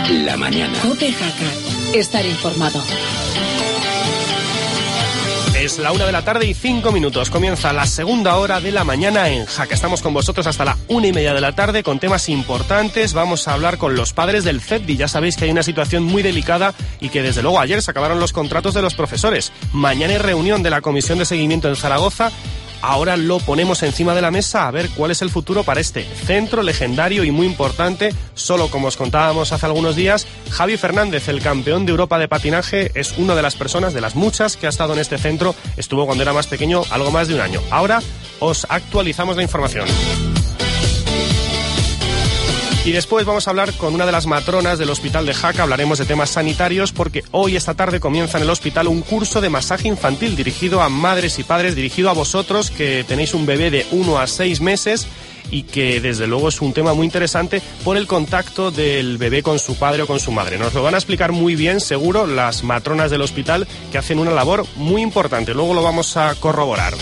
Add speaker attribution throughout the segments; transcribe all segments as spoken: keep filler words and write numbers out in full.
Speaker 1: la mañana.
Speaker 2: COPE Jaca. Estar informado.
Speaker 3: Es la una de la tarde y cinco minutos. Comienza la segunda hora de la mañana en Jaca. Estamos con vosotros hasta la una y media de la tarde con temas importantes. Vamos a hablar con los padres del C E P D I. Ya sabéis que hay una situación muy delicada y que desde luego ayer se acabaron los contratos de los profesores. Mañana hay reunión de la Comisión de Seguimiento en Zaragoza. Ahora lo ponemos encima de la mesa a ver cuál es el futuro para este centro legendario y muy importante. Solo, como os contábamos hace algunos días, Javi Fernández, el campeón de Europa de patinaje, es una de las personas, de las muchas, que ha estado en este centro. Estuvo cuando era más pequeño, algo más de un año. Ahora os actualizamos la información. Y después vamos a hablar con una de las matronas del Hospital de Jaca. Hablaremos de temas sanitarios porque hoy, esta tarde, comienza en el hospital un curso de masaje infantil dirigido a madres y padres, dirigido a vosotros que tenéis un bebé de uno a seis meses y que desde luego es un tema muy interesante por el contacto del bebé con su padre o con su madre. Nos lo van a explicar muy bien, seguro, las matronas del hospital, que hacen una labor muy importante. Luego lo vamos a corroborar.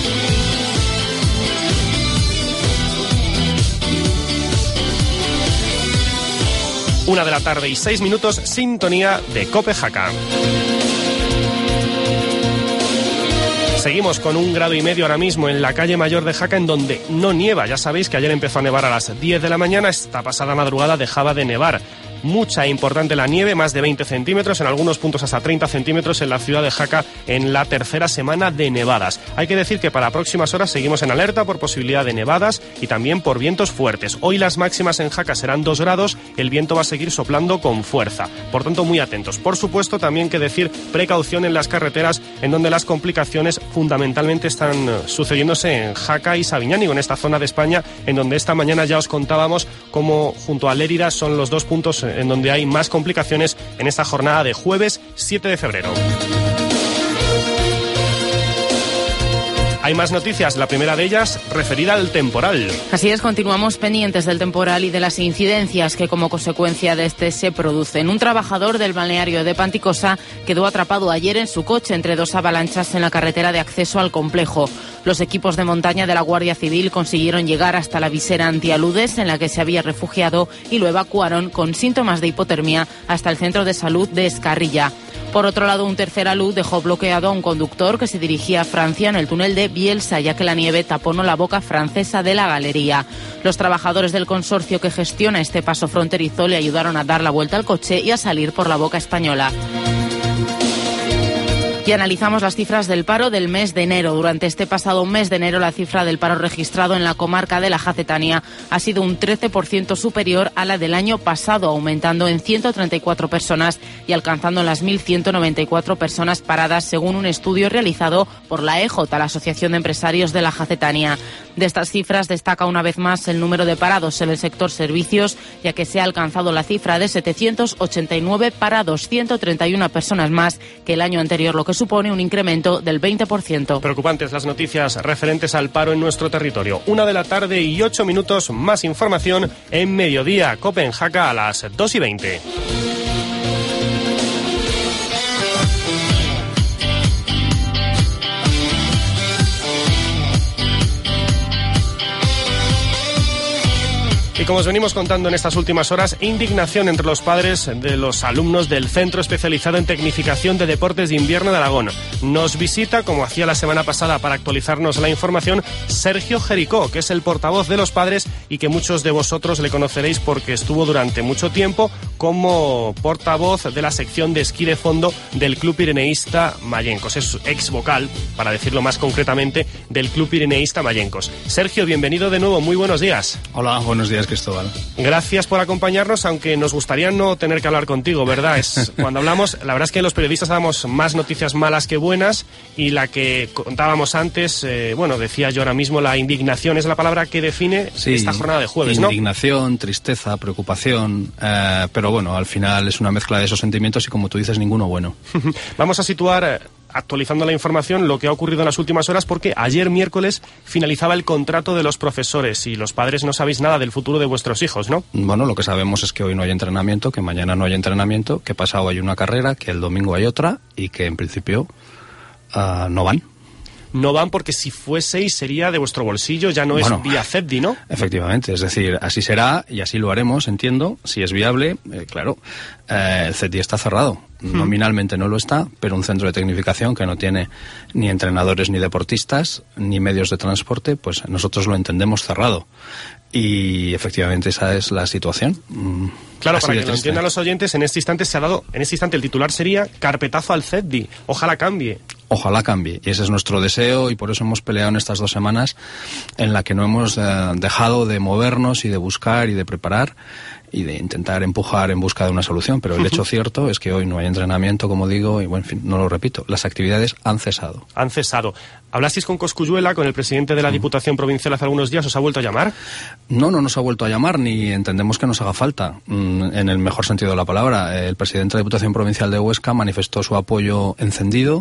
Speaker 3: Una de la tarde y seis minutos, sintonía de COPE Jaca. Seguimos con un grado y medio ahora mismo en la calle Mayor de Jaca, en donde no nieva. Ya sabéis que ayer empezó a nevar a las diez de la mañana, esta pasada madrugada dejaba de nevar. Mucha e importante la nieve, más de veinte centímetros, en algunos puntos hasta treinta centímetros en la ciudad de Jaca en la tercera semana de nevadas. Hay que decir que para próximas horas seguimos en alerta por posibilidad de nevadas y también por vientos fuertes. Hoy las máximas en Jaca serán dos grados, el viento va a seguir soplando con fuerza. Por tanto, muy atentos. Por supuesto, también que decir precaución en las carreteras, en donde las complicaciones fundamentalmente están sucediéndose en Jaca y Sabiñánigo, en esta zona de España, en donde esta mañana ya os contábamos cómo junto a Lérida son los dos puntos en donde hay más complicaciones en esta jornada de jueves siete de febrero. Hay más noticias, la primera de ellas referida al temporal.
Speaker 4: Así es, continuamos pendientes del temporal y de las incidencias que como consecuencia de este se producen. Un trabajador del balneario de Panticosa quedó atrapado ayer en su coche entre dos avalanchas en la carretera de acceso al complejo. Los equipos de montaña de la Guardia Civil consiguieron llegar hasta la visera antialudes en la que se había refugiado y lo evacuaron con síntomas de hipotermia hasta el centro de salud de Escarrilla. Por otro lado, un tercer alud dejó bloqueado a un conductor que se dirigía a Francia en el túnel de Bielsa, ya que la nieve taponó la boca francesa de la galería. Los trabajadores del consorcio que gestiona este paso fronterizo le ayudaron a dar la vuelta al coche y a salir por la boca española. Y analizamos las cifras del paro del mes de enero. Durante este pasado mes de enero, la cifra del paro registrado en la comarca de la Jacetania ha sido un trece por ciento superior a la del año pasado, aumentando en ciento treinta y cuatro personas y alcanzando las mil ciento noventa y cuatro personas paradas, según un estudio realizado por la E J, la Asociación de Empresarios de la Jacetania. De estas cifras destaca una vez más el número de parados en el sector servicios, ya que se ha alcanzado la cifra de setecientos ochenta y nueve parados, ciento treinta y una personas más que el año anterior, lo que supone un incremento del veinte por ciento.
Speaker 3: Preocupantes las noticias referentes al paro en nuestro territorio. Una de la tarde y ocho minutos, más información en Mediodía COPE en Jaca a las dos y veinte. Y como os venimos contando en estas últimas horas, indignación entre los padres de los alumnos del Centro Especializado en Tecnificación de Deportes de Invierno de Aragón. Nos visita, como hacía la semana pasada para actualizarnos la información, Sergio Jericó, que es el portavoz de los padres y que muchos de vosotros le conoceréis porque estuvo durante mucho tiempo como portavoz de la sección de esquí de fondo del Club Pireneísta Mallencos. Es ex vocal, para decirlo más concretamente, del Club Pireneísta Mallencos. Sergio, bienvenido de nuevo, muy buenos días.
Speaker 5: Hola, buenos días, Cristóbal.
Speaker 3: Gracias por acompañarnos, aunque nos gustaría no tener que hablar contigo, ¿verdad? Es cuando hablamos, la verdad es que los periodistas damos más noticias malas que buenas, y la que contábamos antes, eh, bueno, decía yo ahora mismo, la indignación es la palabra que define sí, esta jornada de jueves, ¿no?
Speaker 5: Indignación, tristeza, preocupación, eh, pero bueno, al final es una mezcla de esos sentimientos y, como tú dices, ninguno bueno.
Speaker 3: Vamos a situar, actualizando la información, lo que ha ocurrido en las últimas horas, porque ayer miércoles finalizaba el contrato de los profesores y los padres no sabéis nada del futuro de vuestros hijos, ¿no?
Speaker 5: Bueno, lo que sabemos es que hoy no hay entrenamiento, que mañana no hay entrenamiento, que pasado hay una carrera, que el domingo hay otra y que en principio uh, no van.
Speaker 3: no van porque si fueseis sería de vuestro bolsillo, ya no bueno, es vía C E P D I, ¿no?
Speaker 5: Efectivamente, es decir, así será y así lo haremos, entiendo, si es viable, eh, claro, eh, el C E P D I está cerrado. Nominalmente no lo está, pero un centro de tecnificación que no tiene ni entrenadores ni deportistas, ni medios de transporte, pues nosotros lo entendemos cerrado. Y efectivamente esa es la situación.
Speaker 3: Claro, para que lo entiendan los oyentes, en este instante se ha dado, en este instante el titular sería carpetazo al C E P D I. Ojalá cambie.
Speaker 5: Ojalá cambie, y ese es nuestro deseo, y por eso hemos peleado en estas dos semanas en la que no hemos eh, dejado de movernos y de buscar y de preparar y de intentar empujar en busca de una solución, pero el hecho cierto es que hoy no hay entrenamiento, como digo, y bueno, en fin, no lo repito, las actividades han cesado.
Speaker 3: Han cesado. ¿Hablasteis con Cosculluela, con el presidente de la Diputación Provincial hace algunos días? ¿Os ha vuelto a llamar?
Speaker 5: No, no nos ha vuelto a llamar, ni entendemos que nos haga falta, en el mejor sentido de la palabra. El presidente de la Diputación Provincial de Huesca manifestó su apoyo encendido,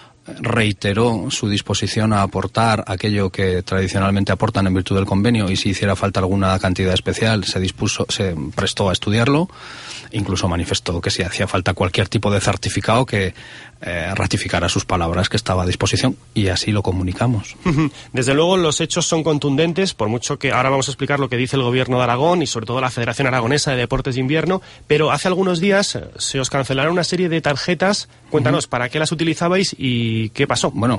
Speaker 5: reiteró su disposición a aportar aquello que tradicionalmente aportan en virtud del convenio, y si hiciera falta alguna cantidad especial se dispuso, se prestó a estudiarlo. Incluso manifestó que si hacía falta cualquier tipo de certificado que eh, ratificara sus palabras, que estaba a disposición, y así lo comunicamos.
Speaker 3: Desde luego los hechos son contundentes, por mucho que ahora vamos a explicar lo que dice el Gobierno de Aragón y sobre todo la Federación Aragonesa de Deportes de Invierno, pero hace algunos días se os cancelaron una serie de tarjetas. Cuéntanos, uh-huh. ¿para qué las utilizabais y qué pasó?
Speaker 5: Bueno,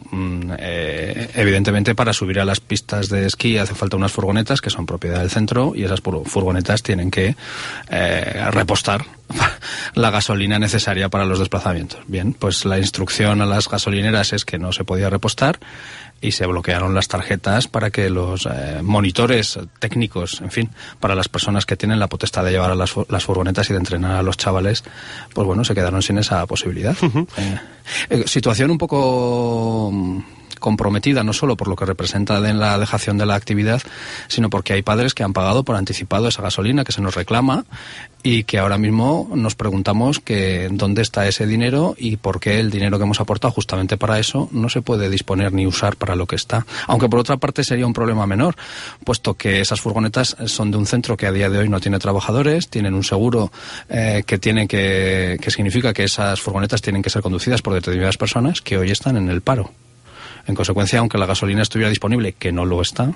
Speaker 5: eh, evidentemente para subir a las pistas de esquí hace falta unas furgonetas que son propiedad del centro, y esas furgonetas tienen que eh, repostar la gasolina necesaria para los desplazamientos. Bien, pues la instrucción a las gasolineras es que no se podía repostar y se bloquearon las tarjetas para que los eh, monitores técnicos, en fin, para las personas que tienen la potestad de llevar a las, las furgonetas y de entrenar a los chavales, pues bueno, se quedaron sin esa posibilidad. Uh-huh. eh, eh, situación un poco comprometida, no solo por lo que representa en la dejación de la actividad, sino porque hay padres que han pagado por anticipado esa gasolina que se nos reclama, y que ahora mismo nos preguntamos que dónde está ese dinero y por qué el dinero que hemos aportado justamente para eso no se puede disponer ni usar para lo que está. Aunque por otra parte sería un problema menor, puesto que esas furgonetas son de un centro que a día de hoy no tiene trabajadores, tienen un seguro eh, que tiene que, que significa que esas furgonetas tienen que ser conducidas por determinadas personas que hoy están en el paro. En consecuencia, aunque la gasolina estuviera disponible, que no lo está,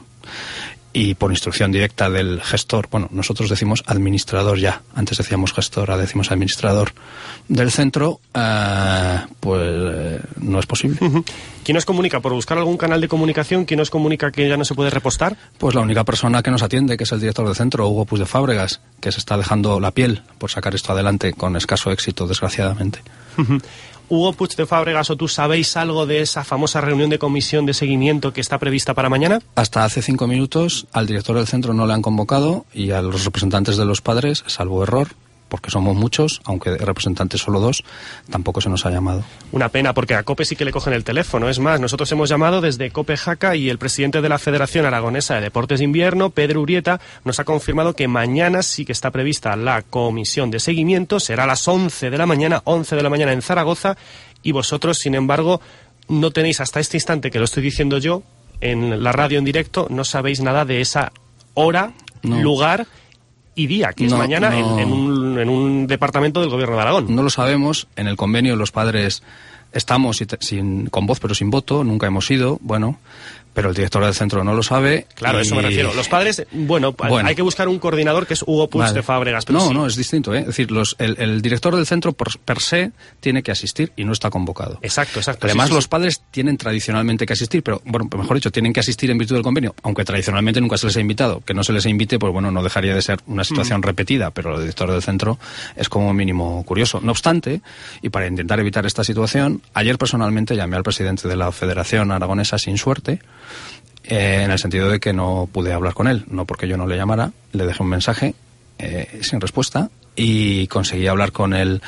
Speaker 5: y por instrucción directa del gestor, bueno, nosotros decimos administrador ya, antes decíamos gestor, ahora decimos administrador del centro, eh, pues eh, no es posible.
Speaker 3: Uh-huh. ¿Quién nos comunica? ¿Por buscar algún canal de comunicación? ¿Quién nos comunica que ya no se puede repostar?
Speaker 5: Pues la única persona que nos atiende, que es el director del centro, Hugo Puig de Fábregas, que se está dejando la piel por sacar esto adelante con escaso éxito, desgraciadamente.
Speaker 3: Uh-huh. Hugo Puig de Fábregas, ¿o tú sabéis algo de esa famosa reunión de comisión de seguimiento que está prevista para mañana?
Speaker 5: Hasta hace cinco minutos al director del centro no le han convocado, y a los representantes de los padres, salvo error, porque somos muchos, aunque representantes solo dos, tampoco se nos ha llamado.
Speaker 3: Una pena, porque a COPE sí que le cogen el teléfono. Es más, nosotros hemos llamado desde COPE Jaca, y el presidente de la Federación Aragonesa de Deportes de Invierno, Pedro Urieta, nos ha confirmado que mañana sí que está prevista la comisión de seguimiento. Será a las once de la mañana, once de la mañana en Zaragoza, y vosotros, sin embargo, no tenéis hasta este instante, que lo estoy diciendo yo, en la radio en directo, no sabéis nada de esa hora, no. lugar y día, que no, es mañana no. en, en, un, en un departamento del Gobierno de Aragón.
Speaker 5: No lo sabemos. En el convenio los padres estamos sin, con voz pero sin voto, nunca hemos ido, bueno, pero el director del centro no lo sabe.
Speaker 3: Claro, y... eso me refiero. Los padres, bueno, bueno, hay que buscar un coordinador que es Hugo Puig vale. de Fábregas. Pero
Speaker 5: no,
Speaker 3: sí.
Speaker 5: no, es distinto, ¿eh? Es decir, los, el, el director del centro per, per se tiene que asistir y no está convocado.
Speaker 3: Exacto, exacto.
Speaker 5: Además,
Speaker 3: sí, sí,
Speaker 5: los
Speaker 3: sí.
Speaker 5: padres tienen tradicionalmente que asistir, pero, bueno, mejor dicho, tienen que asistir en virtud del convenio, aunque tradicionalmente nunca se les ha invitado. Que no se les invite, pues bueno, no dejaría de ser una situación mm. repetida, pero el director del centro es como mínimo curioso. No obstante, y para intentar evitar esta situación, ayer personalmente llamé al presidente de la Federación Aragonesa sin suerte, Eh, en el sentido de que no pude hablar con él, no porque yo no le llamara, le dejé un mensaje eh, sin respuesta, y conseguí hablar con el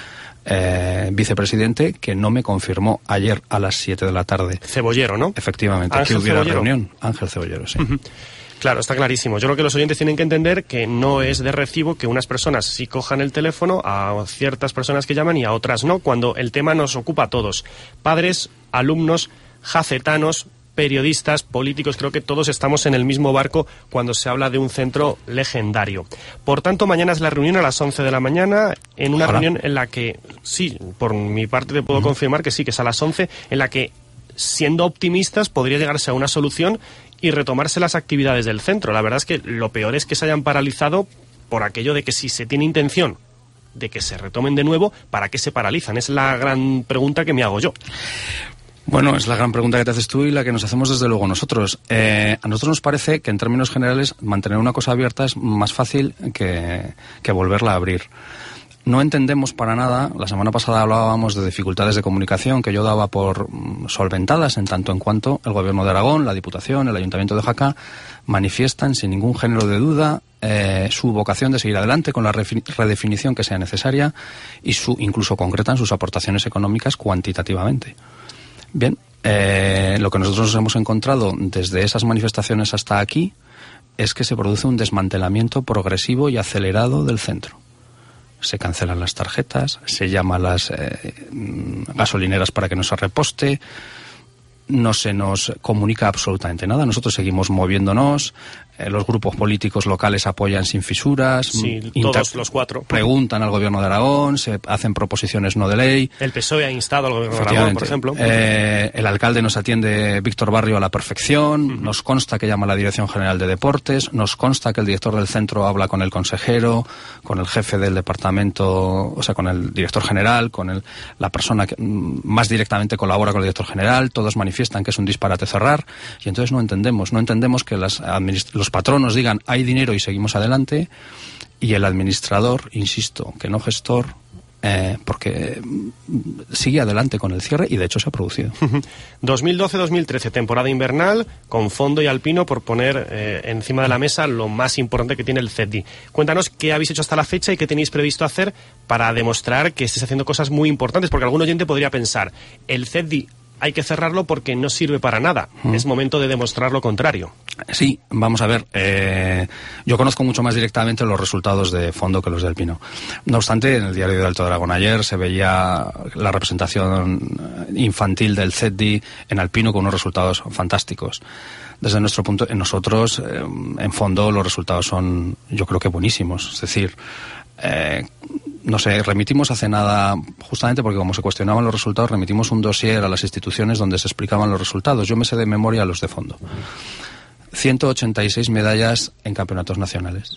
Speaker 5: eh, vicepresidente, que no me confirmó ayer a las siete de la tarde.
Speaker 3: Cebollero, ¿no?
Speaker 5: Efectivamente,
Speaker 3: Ángel
Speaker 5: que hubiera
Speaker 3: Cebollero.
Speaker 5: reunión. Ángel Cebollero, sí.
Speaker 3: Uh-huh. Claro, está clarísimo. Yo creo que los oyentes tienen que entender que no es de recibo que unas personas sí cojan el teléfono a ciertas personas que llaman y a otras no, cuando el tema nos ocupa a todos. Padres, alumnos, jacetanos, periodistas, políticos, creo que todos estamos en el mismo barco cuando se habla de un centro legendario. Por tanto, mañana es la reunión a las once de la mañana, en una Ojalá. reunión en la que, sí, por mi parte te puedo uh-huh. confirmar que sí, que es a las once, en la que siendo optimistas, podría llegarse a una solución y retomarse las actividades del centro. La verdad es que lo peor es que se hayan paralizado por aquello de que si se tiene intención de que se retomen de nuevo, ¿para qué se paralizan? Es la gran pregunta que me hago yo.
Speaker 5: Bueno, es la gran pregunta que te haces tú y la que nos hacemos desde luego nosotros. Eh, a nosotros nos parece que en términos generales mantener una cosa abierta es más fácil que, que volverla a abrir. No entendemos para nada, la semana pasada hablábamos de dificultades de comunicación que yo daba por solventadas en tanto en cuanto el Gobierno de Aragón, la Diputación, el Ayuntamiento de Jaca manifiestan sin ningún género de duda eh, su vocación de seguir adelante con la redefinición que sea necesaria y su, incluso concretan sus aportaciones económicas cuantitativamente. Bien, eh, lo que nosotros nos hemos encontrado desde esas manifestaciones hasta aquí es que se produce un desmantelamiento progresivo y acelerado del centro. Se cancelan las tarjetas, se llama a las eh, gasolineras para que no se reposte, no se nos comunica absolutamente nada. Nosotros seguimos moviéndonos, eh, los grupos políticos locales apoyan sin fisuras,
Speaker 3: sí, todos los cuatro
Speaker 5: preguntan al Gobierno de Aragón, se hacen proposiciones no de ley.
Speaker 3: El P S O E ha instado al Gobierno de Aragón, por ejemplo.
Speaker 5: Eh, el alcalde nos atiende, Víctor Barrio, a la perfección. Uh-huh. Nos consta que llama a la Dirección General de Deportes, nos consta que el director del centro habla con el consejero, con el jefe del departamento, o sea, con el director general, con el, la persona que más directamente colabora con el director general. Todos manifiestan que es un disparate cerrar y entonces no entendemos, no entendemos que las administ- los patronos digan hay dinero y seguimos adelante y el administrador, insisto, que no gestor, eh, porque sigue adelante con el cierre y de hecho se ha producido.
Speaker 3: dos mil doce dos mil trece, temporada invernal con Fondo y Alpino, por poner eh, encima de la mesa lo más importante que tiene el C E D I. Cuéntanos qué habéis hecho hasta la fecha y qué tenéis previsto hacer para demostrar que estáis haciendo cosas muy importantes, porque algún oyente podría pensar, el C E D I hay que cerrarlo porque no sirve para nada. Mm. Es momento de demostrar lo contrario.
Speaker 5: Sí, vamos a ver. Eh, yo conozco mucho más directamente los resultados de Fondo que los de Alpino. No obstante, en el diario de Alto de Aragón ayer se veía la representación infantil del C E D I en Alpino con unos resultados fantásticos. Desde nuestro punto, en nosotros, eh, en Fondo, los resultados son, yo creo que buenísimos. Es decir, eh, no sé, remitimos hace nada, justamente porque como se cuestionaban los resultados, remitimos un dossier a las instituciones donde se explicaban los resultados. Yo me sé de memoria los de Fondo. ciento ochenta y seis medallas en campeonatos nacionales.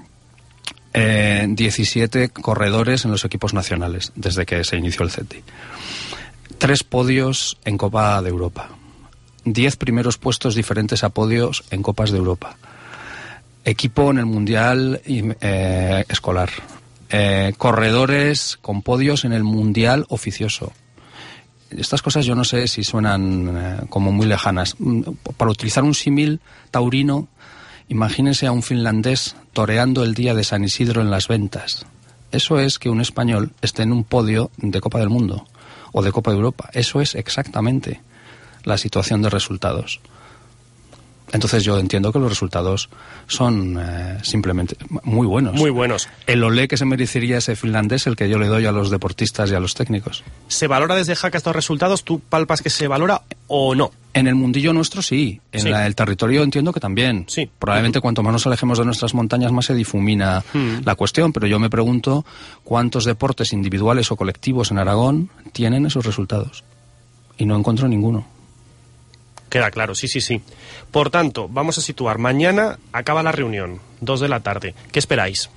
Speaker 5: Eh, diecisiete corredores en los equipos nacionales, desde que se inició el C E D I. Tres podios en Copa de Europa. Diez primeros puestos diferentes a podios en Copas de Europa. Equipo en el Mundial eh, escolar. Eh, corredores con podios en el Mundial oficioso. Estas cosas yo no sé si suenan eh, como muy lejanas. Para utilizar un símil taurino, imagínense a un finlandés toreando el día de San Isidro en Las Ventas. Eso es que un español esté en un podio de Copa del Mundo o de Copa de Europa. Eso es exactamente la situación de resultados. Entonces yo entiendo que los resultados son eh, simplemente muy buenos.
Speaker 3: Muy buenos.
Speaker 5: El olé que se merecería ese finlandés, el que yo le doy a los deportistas y a los técnicos.
Speaker 3: ¿Se valora desde Jaca estos resultados? ¿Tú palpas que se valora o no?
Speaker 5: En el mundillo nuestro sí. En
Speaker 3: sí.
Speaker 5: la, el territorio entiendo que también.
Speaker 3: Sí.
Speaker 5: Probablemente uh-huh. cuanto más nos alejemos de nuestras montañas, más se difumina uh-huh. la cuestión. Pero yo me pregunto cuántos deportes individuales o colectivos en Aragón tienen esos resultados. Y no encuentro ninguno.
Speaker 3: Queda claro, sí, sí, sí. Por tanto, vamos a situar. Mañana acaba la reunión, dos de la tarde. ¿Qué esperáis?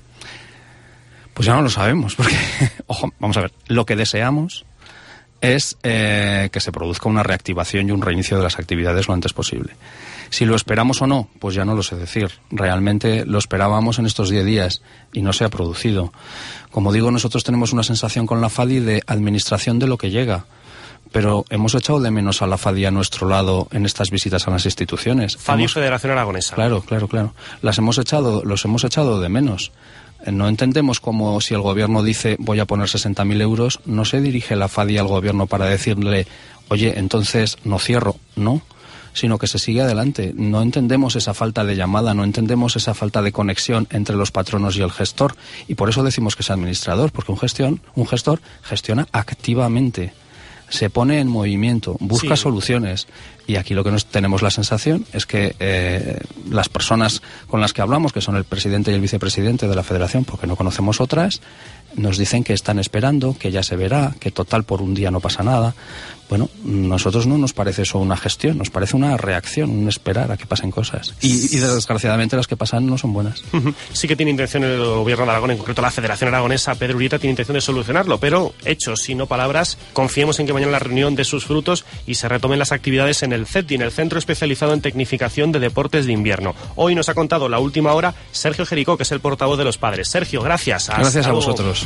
Speaker 5: Pues ya no lo sabemos, porque, ojo, vamos a ver, lo que deseamos es eh, que se produzca una reactivación y un reinicio de las actividades lo antes posible. Si lo esperamos o no, pues ya no lo sé decir. Realmente lo esperábamos en estos diez días y no se ha producido. Como digo, nosotros tenemos una sensación con la FADI de administración de lo que llega. Pero hemos echado de menos a la FADI a nuestro lado en estas visitas a las instituciones.
Speaker 3: FADI,
Speaker 5: hemos...
Speaker 3: Federación Aragonesa.
Speaker 5: Claro, claro, claro. Las hemos echado, los hemos echado de menos. No entendemos cómo si el gobierno dice voy a poner sesenta mil euros, no se dirige la FADI al gobierno para decirle oye, entonces no cierro. No, sino que se sigue adelante. No entendemos esa falta de llamada, no entendemos esa falta de conexión entre los patronos y el gestor. Y por eso decimos que es administrador, porque un, gestión, un gestor gestiona activamente. Se pone en movimiento, busca sí. soluciones. Y aquí lo que nos tenemos la sensación es que eh, las personas con las que hablamos, que son el presidente y el vicepresidente de la Federación, porque no conocemos otras, nos dicen que están esperando, que ya se verá, que total por un día no pasa nada. Bueno, nosotros no nos parece eso una gestión, nos parece una reacción, un esperar a que pasen cosas. Y, y desgraciadamente las que pasan no son buenas.
Speaker 3: Sí que tiene intención el gobierno de Aragón, en concreto la Federación Aragonesa, Pedro Urieta, tiene intención de solucionarlo, pero hechos y no palabras. Confiemos en que mañana la reunión dé sus frutos y se retomen las actividades en el CETIN, el Centro Especializado en Tecnificación de Deportes de Invierno. Hoy nos ha contado la última hora Sergio Jericó, que es el portavoz de los padres. Sergio, gracias.
Speaker 5: Gracias a vosotros.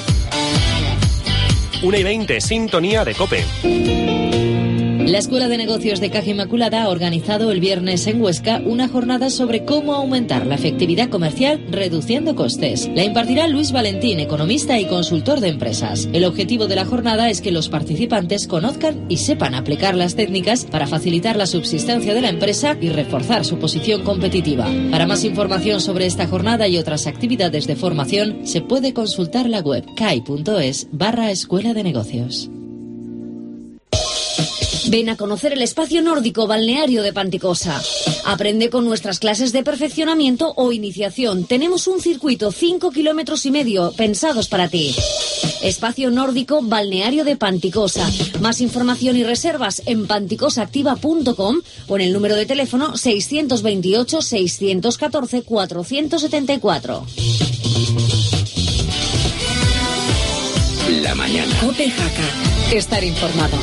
Speaker 3: una y veinte, sintonía de COPE.
Speaker 2: La Escuela de Negocios de Caja Inmaculada ha organizado el viernes en Huesca una jornada sobre cómo aumentar la efectividad comercial reduciendo costes. La impartirá Luis Valentín, economista y consultor de empresas. El objetivo de la jornada es que los participantes conozcan y sepan aplicar las técnicas para facilitar la subsistencia de la empresa y reforzar su posición competitiva. Para más información sobre esta jornada y otras actividades de formación, se puede consultar la web cai.es barra Escuela de Negocios.
Speaker 1: Ven a conocer el espacio nórdico balneario de Panticosa. Aprende con nuestras clases de perfeccionamiento o iniciación. Tenemos un circuito cinco kilómetros y medio pensados para ti. Espacio nórdico balneario de Panticosa. Más información y reservas en panticosaactiva punto com o en el número de teléfono seiscientos veintiocho, seiscientos catorce, cuatrocientos setenta y cuatro.
Speaker 2: La mañana. COPE Jaca. Estar informado.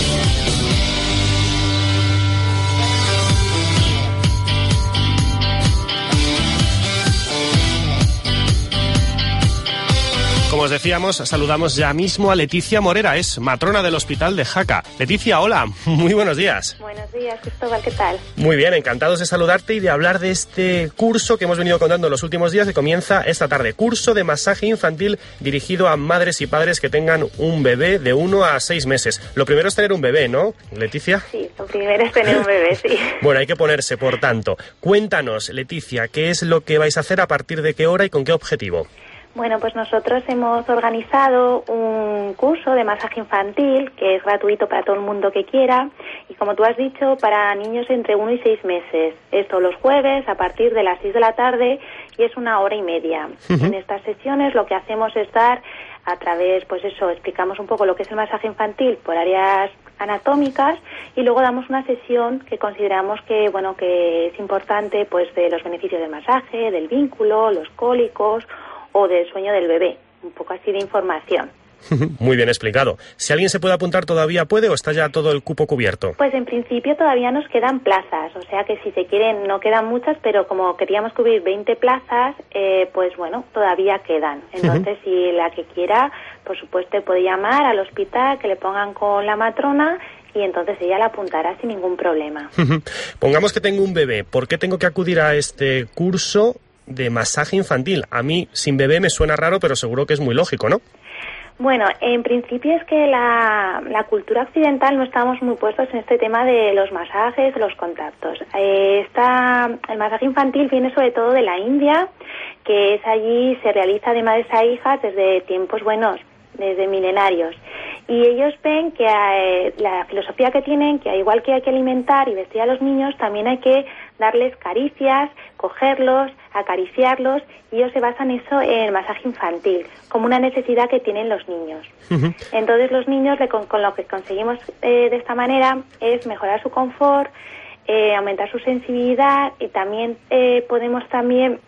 Speaker 3: Como os decíamos, saludamos ya mismo a Leticia Morera, es matrona del Hospital de Jaca. Leticia, hola, muy buenos días.
Speaker 6: Buenos días, Cristóbal, ¿qué tal?
Speaker 3: Muy bien, encantados de saludarte y de hablar de este curso que hemos venido contando en los últimos días, que comienza esta tarde. Curso de masaje infantil dirigido a madres y padres que tengan un bebé de uno a seis meses. Lo primero es tener un bebé, ¿no, Leticia?
Speaker 6: Sí, lo primero es tener un bebé, sí.
Speaker 3: Bueno, hay que ponerse, por tanto. Cuéntanos, Leticia, ¿qué es lo que vais a hacer, a partir de qué hora y con qué objetivo?
Speaker 6: Bueno, pues nosotros hemos organizado un curso de masaje infantil que es gratuito para todo el mundo que quiera y, como tú has dicho, para niños entre uno y seis meses. Esto los jueves a partir de las seis de la tarde y es una hora y media. Uh-huh. En estas sesiones lo que hacemos es dar a través, pues eso, explicamos un poco lo que es el masaje infantil por áreas anatómicas y luego damos una sesión que consideramos que, bueno, que es importante, pues de los beneficios del masaje, del vínculo, los cólicos o del sueño del bebé, un poco así de información.
Speaker 3: Muy bien explicado. Si alguien se puede apuntar, ¿todavía puede o está ya todo el cupo cubierto?
Speaker 6: Pues en principio todavía nos quedan plazas, o sea que si se quieren, no quedan muchas, pero como queríamos cubrir veinte plazas, eh, pues bueno, todavía quedan. Entonces, uh-huh. si la que quiera, por supuesto, puede llamar al hospital, que le pongan con la matrona y entonces ella la apuntará sin ningún problema.
Speaker 3: Uh-huh. Pongamos que tengo un bebé, ¿por qué tengo que acudir a este curso de masaje infantil? A mí, sin bebé, me suena raro, pero seguro que es muy lógico, ¿no?
Speaker 6: Bueno, en principio es que la, la cultura occidental no estamos muy puestos en este tema de los masajes, los contactos. Eh, está, el masaje infantil viene sobre todo de la India, que es allí, se realiza de madres a hijas desde tiempos buenos, desde milenarios. Y ellos ven que eh, la filosofía que tienen, que igual que hay que alimentar y vestir a los niños, también hay que darles caricias, cogerlos, acariciarlos, y ellos se basan eso en el masaje infantil, como una necesidad que tienen los niños. Uh-huh. Entonces los niños, le, con, con lo que conseguimos eh, de esta manera es mejorar su confort, eh, aumentar su sensibilidad y también eh, podemos también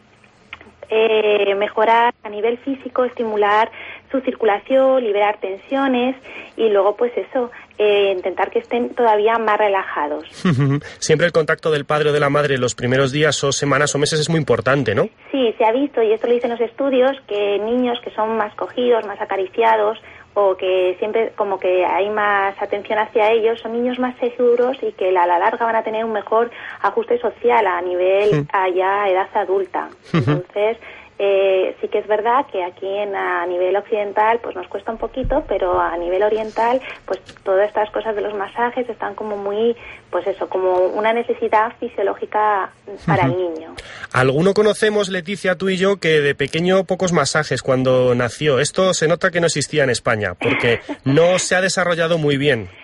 Speaker 6: eh, mejorar a nivel físico, estimular su circulación, liberar tensiones y luego pues eso, eh, intentar que estén todavía más relajados.
Speaker 3: Siempre el contacto del padre o de la madre en los primeros días o semanas o meses es muy importante, ¿no?
Speaker 6: Sí, se ha visto, y esto lo dicen los estudios, que niños que son más cogidos, más acariciados o que siempre como que hay más atención hacia ellos, son niños más seguros y que a la larga van a tener un mejor ajuste social a nivel allá edad adulta. Entonces, Eh, sí que es verdad que aquí en, a nivel occidental pues nos cuesta un poquito, pero a nivel oriental pues todas estas cosas de los masajes están como muy, pues eso, como una necesidad fisiológica para el niño.
Speaker 3: Alguno conocemos, Leticia, tú y yo, que de pequeño pocos masajes cuando nació. Esto se nota que no existía en España, porque no se ha desarrollado muy bien.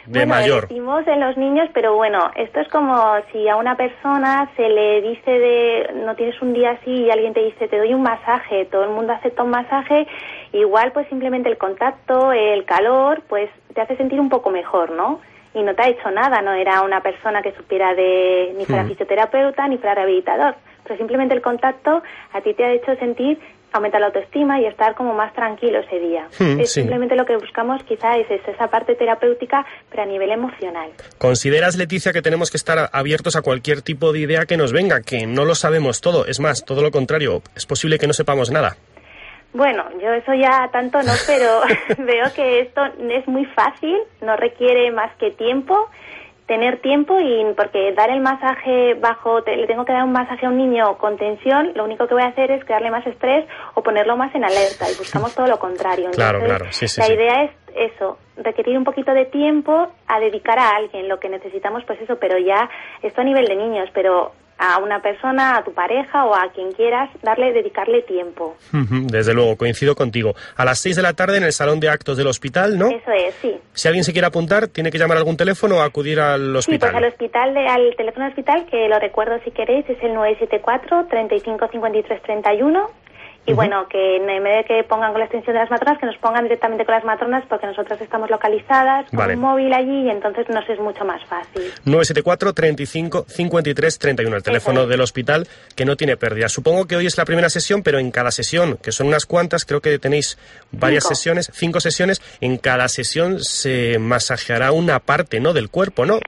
Speaker 3: de
Speaker 6: bueno,
Speaker 3: mayor.
Speaker 6: Decimos en los niños, pero bueno, esto es como si a una persona se le dice de, no tienes un día así y alguien te dice, te doy un masaje, todo el mundo acepta un masaje, igual pues simplemente el contacto, el calor, pues te hace sentir un poco mejor, ¿no? Y no te ha hecho nada, no era una persona que supiera de, ni fuera mm. fisioterapeuta, ni fuera rehabilitador, pero simplemente el contacto a ti te ha hecho sentir, aumentar la autoestima y estar como más tranquilo ese día. Mm, es sí. Simplemente lo que buscamos quizá es, es esa parte terapéutica, pero a nivel emocional.
Speaker 3: ¿Consideras, Leticia, que tenemos que estar abiertos a cualquier tipo de idea que nos venga, que no lo sabemos todo? Es más, todo lo contrario, es posible que no sepamos nada.
Speaker 6: Bueno, yo eso ya tanto no, pero veo que esto es muy fácil, no requiere más que tiempo, tener tiempo, y porque dar el masaje bajo, te, le tengo que dar un masaje a un niño con tensión, lo único que voy a hacer es crearle más estrés o ponerlo más en alerta, y buscamos todo lo contrario. Entonces,
Speaker 3: claro, claro, sí, sí,
Speaker 6: la
Speaker 3: sí.
Speaker 6: idea es eso, requerir un poquito de tiempo a dedicar a alguien, lo que necesitamos pues eso, pero ya esto a nivel de niños, pero a una persona, a tu pareja o a quien quieras, darle, dedicarle tiempo.
Speaker 3: Desde luego, coincido contigo. A las seis de la tarde en el salón de actos del hospital, ¿no?
Speaker 6: Eso es, sí.
Speaker 3: Si alguien se quiere apuntar, ¿tiene que llamar a algún teléfono o acudir al hospital?
Speaker 6: Sí, pues al hospital, de, al teléfono del hospital, que lo recuerdo si queréis, es el nueve siete cuatro, treinta y cinco, cincuenta y tres, treinta y uno. Y uh-huh. bueno, que en vez de que pongan con la extensión de las matronas, que nos pongan directamente con las matronas, porque nosotras estamos localizadas con vale. un móvil allí, y entonces nos es mucho más fácil.
Speaker 3: nueve siete cuatro, treinta y cinco, cincuenta y tres, treinta y uno, el teléfono del hospital, que no tiene pérdida. Supongo que hoy es la primera sesión, pero en cada sesión, que son unas cuantas, creo que tenéis varias cinco. sesiones, cinco sesiones, en cada sesión se masajeará una parte, ¿no?, del cuerpo, ¿no?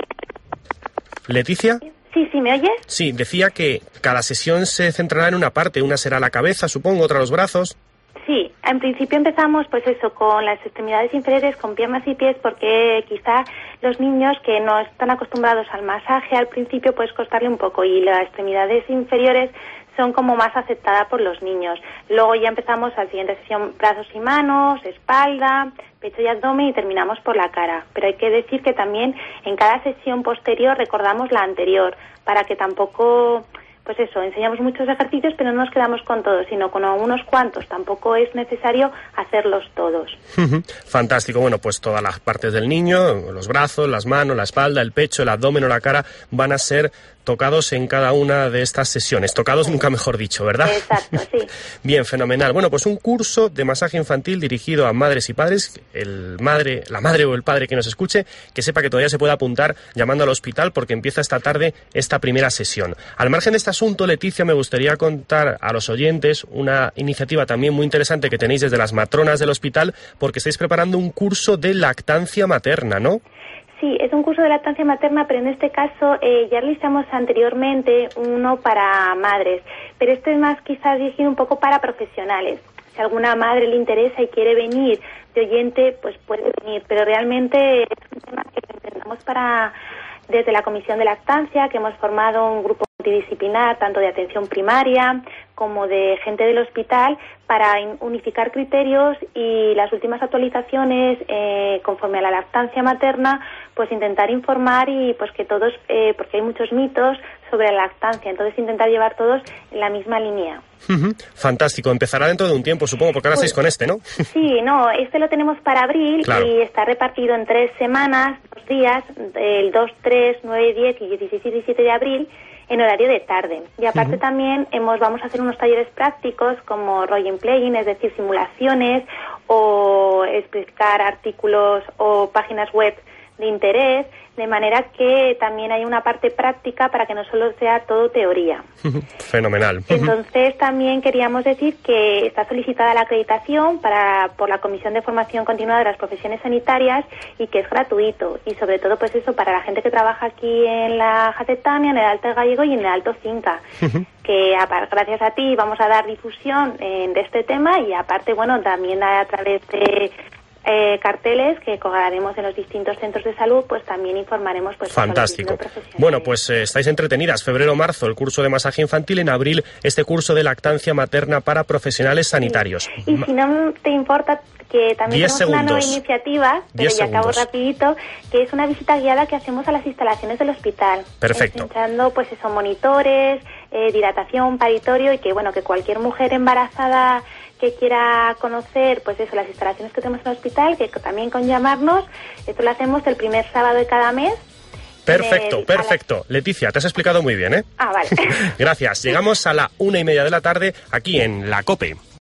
Speaker 3: ¿Leticia?
Speaker 6: Sí, sí, ¿me oyes?
Speaker 3: Sí, decía que cada sesión se centrará en una parte, una será la cabeza, supongo, otra los brazos.
Speaker 6: Sí, en principio empezamos pues eso, con las extremidades inferiores, con piernas y pies, porque quizá los niños que no están acostumbrados al masaje al principio puede costarle un poco, y las extremidades inferiores son como más aceptadas por los niños. Luego ya empezamos a la siguiente sesión, brazos y manos, espalda, pecho y abdomen, y terminamos por la cara. Pero hay que decir que también en cada sesión posterior recordamos la anterior, para que tampoco, pues eso, enseñamos muchos ejercicios, pero no nos quedamos con todos, sino con unos cuantos. Tampoco es necesario hacerlos todos.
Speaker 3: Fantástico. Bueno, pues todas las partes del niño, los brazos, las manos, la espalda, el pecho, el abdomen o la cara, van a ser tocados en cada una de estas sesiones. Tocados nunca mejor dicho, ¿verdad?
Speaker 6: Exacto, sí.
Speaker 3: Bien, fenomenal. Bueno, pues un curso de masaje infantil dirigido a madres y padres. El madre, la madre o el padre que nos escuche, que sepa que todavía se puede apuntar llamando al hospital, porque empieza esta tarde esta primera sesión. Al margen de este asunto, Leticia, me gustaría contar a los oyentes una iniciativa también muy interesante que tenéis desde las matronas del hospital, porque estáis preparando un curso de lactancia materna, ¿no?
Speaker 6: Sí, es un curso de lactancia materna, pero en este caso eh, ya realizamos anteriormente uno para madres, pero este es más quizás dirigido un poco para profesionales. Si a alguna madre le interesa y quiere venir de oyente, pues puede venir, pero realmente es un tema que intentamos para, desde la Comisión de Lactancia, que hemos formado un grupo multidisciplinar, tanto de atención primaria como de gente del hospital, para unificar criterios y las últimas actualizaciones eh, conforme a la lactancia materna, pues intentar informar y pues que todos, eh, porque hay muchos mitos sobre la lactancia, entonces intentar llevar todos en la misma línea.
Speaker 3: Uh-huh. Fantástico, empezará dentro de un tiempo, supongo, porque ahora pues, estáis con este, ¿no?
Speaker 6: Sí, no, este lo tenemos para abril, claro. Y está repartido en tres semanas, dos días, el dos, tres, nueve, diez y dieciséis y diecisiete de abril, en horario de tarde. Y aparte uh-huh. también hemos, vamos a hacer unos talleres prácticos como role playing, es decir, simulaciones, o explicar artículos o páginas web de interés, de manera que también hay una parte práctica para que no solo sea todo teoría.
Speaker 3: Fenomenal.
Speaker 6: Entonces también queríamos decir que está solicitada la acreditación para por la Comisión de Formación Continuada de las Profesiones Sanitarias, y que es gratuito, y sobre todo pues eso para la gente que trabaja aquí en la Jacetania, en el Alto Gallego y en el Alto Cinca, que gracias a ti vamos a dar difusión eh, de este tema, y aparte bueno también a través de Eh, carteles que colgaremos en los distintos centros de salud, pues también informaremos. Pues
Speaker 3: fantástico. Bueno, pues eh, estáis entretenidas. Febrero-marzo el curso de masaje infantil, en abril este curso de lactancia materna para profesionales sanitarios.
Speaker 6: Sí. Y si no te importa, que también tenemos
Speaker 3: segundos.
Speaker 6: una nueva iniciativa, pero ya acabo rapidito, que es una visita guiada que hacemos a las instalaciones del hospital.
Speaker 3: Perfecto.
Speaker 6: Enseñando pues eso, monitores, eh, dilatación, paritorio, y que bueno, que cualquier mujer embarazada que quiera conocer, pues eso, las instalaciones que tenemos en el hospital, que también con llamarnos, esto lo hacemos el primer sábado de cada mes.
Speaker 3: Perfecto,
Speaker 6: el,
Speaker 3: perfecto. La... Leticia, te has explicado muy bien, ¿eh?
Speaker 6: Ah, vale.
Speaker 3: Gracias. Llegamos a la una y media de la tarde aquí en La COPE.